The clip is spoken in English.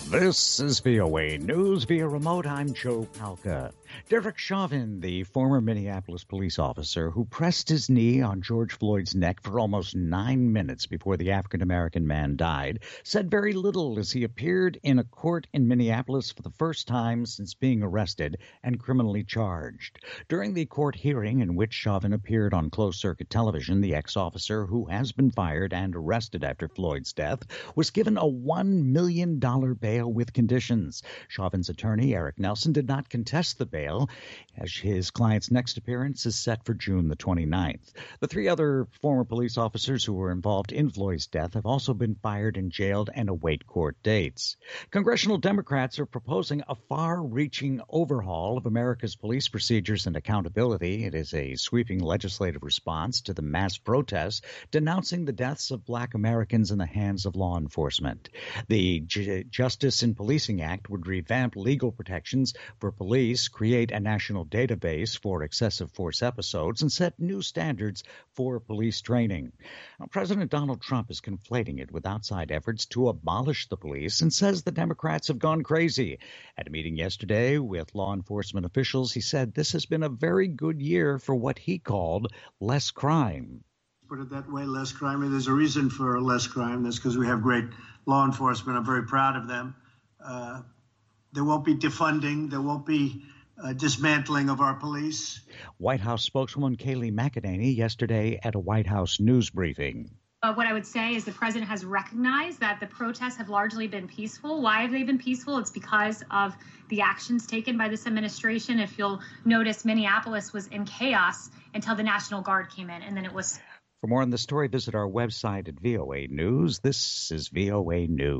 This is VOA News via remote. I'm Joe Palca. Derek Chauvin, the former Minneapolis police officer who pressed his knee on George Floyd's neck for almost 9 minutes before the African-American man died, said very little as he appeared in a court in Minneapolis for the first time since being arrested and criminally charged. During the court hearing in which Chauvin appeared on closed-circuit television, the ex-officer, who has been fired and arrested after Floyd's death, was given a $1 million bail with conditions. Chauvin's attorney, Eric Nelson, did not contest the bail, as his client's next appearance is set for June the 29th. The three other former police officers who were involved in Floyd's death have also been fired and jailed and await court dates. Congressional Democrats are proposing a far-reaching overhaul of America's police procedures and accountability. It is a sweeping legislative response to the mass protests denouncing the deaths of Black Americans in the hands of law enforcement. The Justice in Policing Act would revamp legal protections for police, create a national database for excessive force episodes, and set new standards for police training. Now, President Donald Trump is conflating it with outside efforts to abolish the police and says the Democrats have gone crazy. At a meeting yesterday with law enforcement officials, he said this has been a very good year for what he called less crime. Put it that way, less crime. And there's a reason for less crime. That's because we have great law enforcement. I'm very proud of them. There won't be defunding. There won't be dismantling of our police. White House spokeswoman Kayleigh McEnany yesterday at a White House news briefing. What I would say is the president has recognized that the protests have largely been peaceful. Why have they been peaceful? It's because of the actions taken by this administration. If you'll notice, Minneapolis was in chaos until the National Guard came in, and then it was. For more on the story, visit our website at VOA News. This is VOA News.